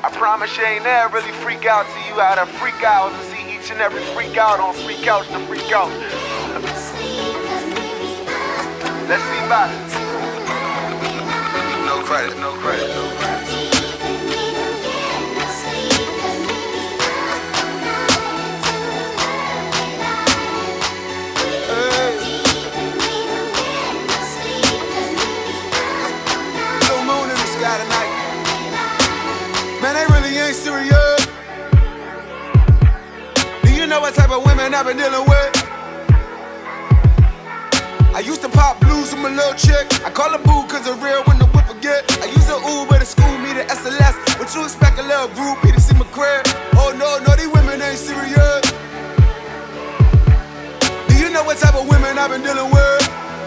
I promise you ain't never really freak out till you out of freak out and see each and every freak out on Freak Out to Freak Out. Let's see about it. No credit, no credit, no credit. Tonight. Man, they really ain't serious. Do you know what type of women I've been dealing with? I used to pop blues with my little chick. I call her boo cause it's real when the whip forget. I used to Uber to school, me to SLS. What you expect a little groupie to see my crib? Oh no, these women ain't serious. Do you know what type of women I've been dealing with?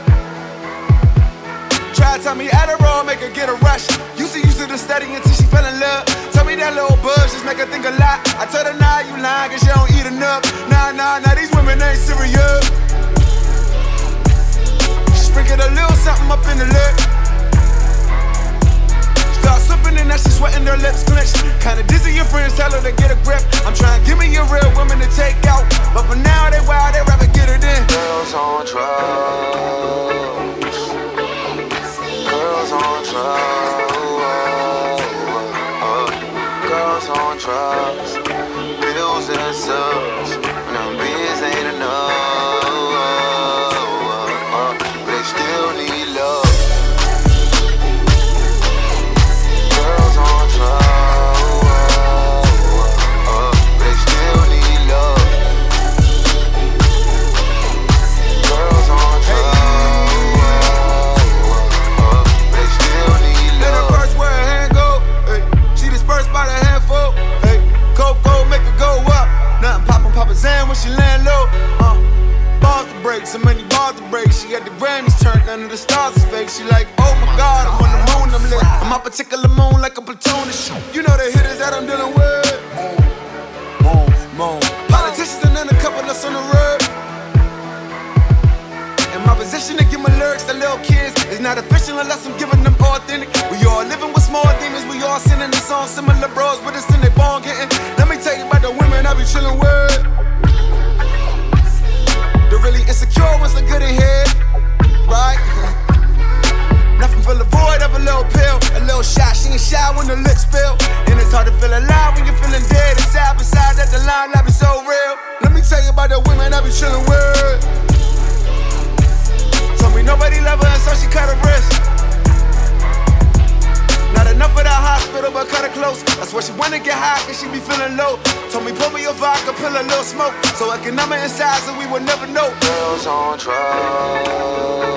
Try to tell me Adderall, make her get a rush. Used to the study until she fell in love. Tell me that little buzz just make her think a lot. I told her, nah, you lying cause she don't eat enough. Nah, these women ain't serious. Sprinkle a little something up in the lip. Start slipping and now she sweating, her lips clenched. Kinda dizzy, your friends tell her to get a grip. I'm trying to give me a real woman to take out, but for now they wild, they rather get it in. Girls on drugs. Girls on drugs, girls on drugs, pills and subs, and them beers ain't enough, but they still need love. Girls on drugs, but they still need love. Girls on drugs. By the handful, hey, go, make it go up. Nothing poppin' Zan when she land low. Balls to break, so many balls to break. She got the Grammys turned, none of the stars is fake. She like, oh my God, I'm on the moon, I'm lit. I'm my particular moon like a platoon of shit. You know the hitters that I'm dealing with. Moan. Politicians and then a couple of us on the road. In my position to give my lyrics to little kids is not official unless I'm giving them authentic. We all living with small demons, we all singing the song. Similar bros with us in they bone getting. Let me tell you about the women I be chillin' with. The really insecure ones look good in here, right? Nothing fill the void of a little pill, a little shot. She ain't shy when the lips spill, and it's hard to feel alive when you're feeling dead. It's side by side that the line be so real. Let me tell you about the women I be chillin' with. Told me nobody love her and so she cut her wrist. Not enough of that hospital but cut her close. That's why she wanna get high cause she be feeling low. Told me pour me a vodka, pull a little smoke, so I can numb her inside so we would never know. Girls on drugs,